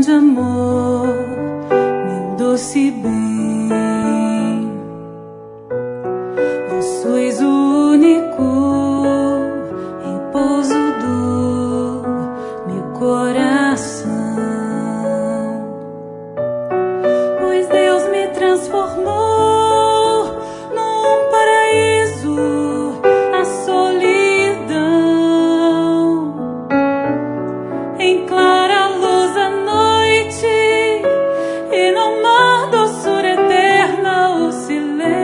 grande amor, meu doce bem. Vós sois o único repouso do meu coração, pois Deus me transformou num paraíso, a solidão em clara luz à noite, e no mar doçura eterna o silêncio.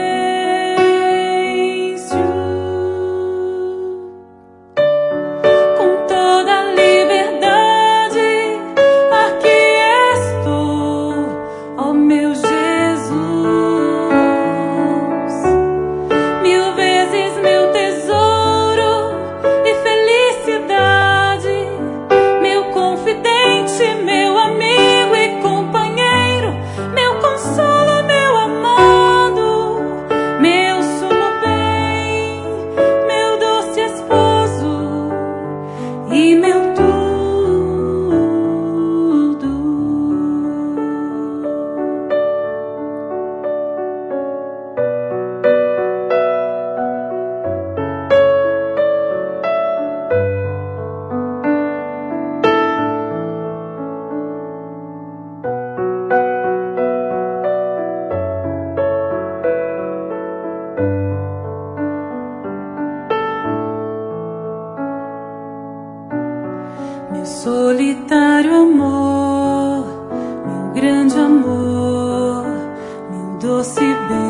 Com toda a liberdade, aqui estou, ó meu Jesus, mil vezes meu tesouro e felicidade, meu confidente, meu amigo e companheiro, meu consolo, meu amado, meu sumo bem, meu doce esposo e meu tudo. Meu solitário amor, meu grande amor, meu doce bem.